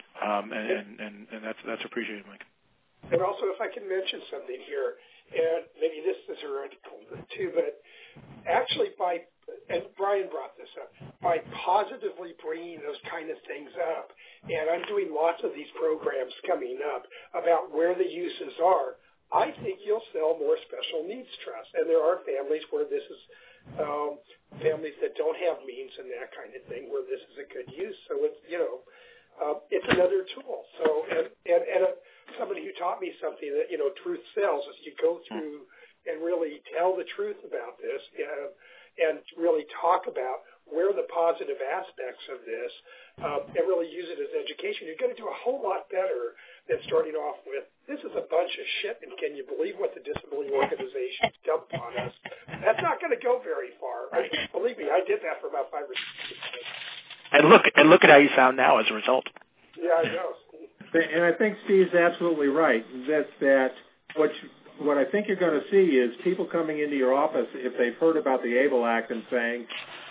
And that's appreciated, Mike. And also, if I can mention something here, and maybe this is heretical too, but actually and Brian brought this up, by positively bringing those kind of things up, and I'm doing lots of these programs coming up about where the uses are, I think you'll sell more special needs trusts. And there are families where this is, families that don't have means and that kind of thing, where this is a good use. So it's, it's another tool. So, and somebody who taught me something that, truth sells, as you go through and really tell the truth about this and really talk about where the positive aspects of this and really use it as education, you're going to do a whole lot better than starting off with, this is a bunch of shit, and can you believe what the disability organizations dumped on us? That's not going to go very far. Believe me, I did that for about 5 or 6 years. And look at how you sound now as a result. Yeah, I know. And I think Steve's absolutely right. That what I think you're going to see is people coming into your office if they've heard about the ABLE Act and saying,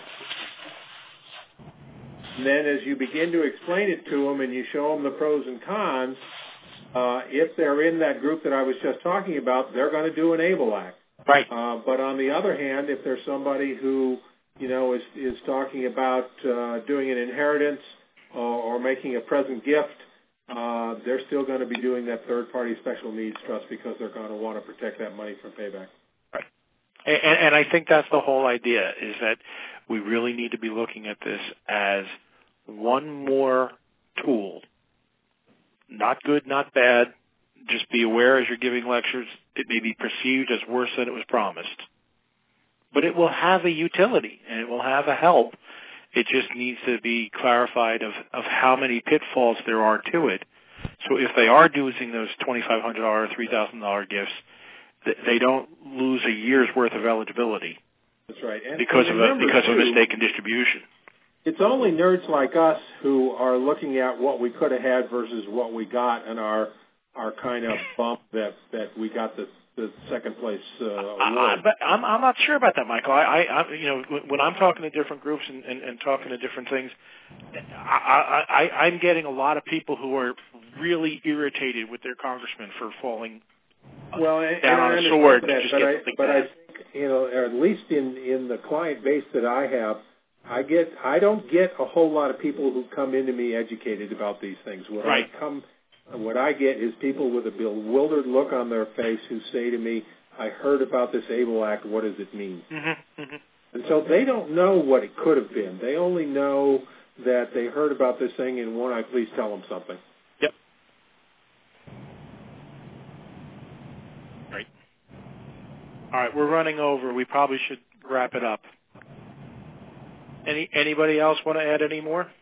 and then as you begin to explain it to them and you show them the pros and cons, if they're in that group that I was just talking about, they're going to do an ABLE Act. Right. But on the other hand, if there's somebody who is talking about doing an inheritance or making a present gift, they're still going to be doing that third-party special needs trust because they're going to want to protect that money from payback. Right. And I think that's the whole idea, is that we really need to be looking at this as one more tool. Not good, not bad. Just be aware as you're giving lectures, it may be perceived as worse than it was promised. But it will have a utility, and it will have a help. It just needs to be clarified of how many pitfalls there are to it. So if they are using those $2,500 or $3,000 gifts, they don't lose a year's worth of eligibility. That's right. And because of a mistake in distribution. It's only nerds like us who are looking at what we could have had versus what we got, and our kind of bump that we got the second place award. But I'm not sure about that, Michael. I when I'm talking to different groups and talking to different things, I'm getting a lot of people who are really irritated with their congressman for falling down on a sword. But I think, or at least in the client base that I have, I don't get a whole lot of people who come into me educated about these things. What I get is people with a bewildered look on their face who say to me, I heard about this ABLE Act, what does it mean? Mm-hmm, mm-hmm. And so they don't know what it could have been. They only know that they heard about this thing and won't I please tell them something. Yep. Right. All right, we're running over. We probably should wrap it up. Anybody else want to add any more?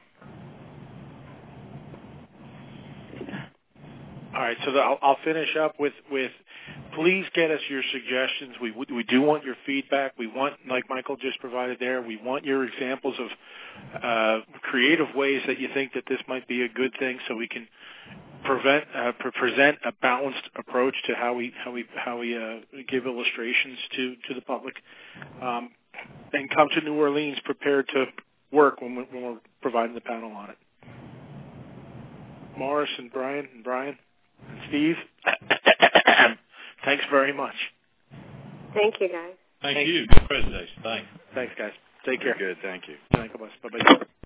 All right, so I'll finish up with please get us your suggestions. We do want your feedback. We want, like Michael just provided there, we want your examples of creative ways that you think that this might be a good thing, so we can present a balanced approach to how we give illustrations to the public, and come to New Orleans prepared to work when we're providing the panel on it. Morris and Brian and Steve, thanks very much. Thank you, guys. Thank you. Good presentation. Thanks. Thanks, guys. Take care. Good. Thank you. Bye-bye.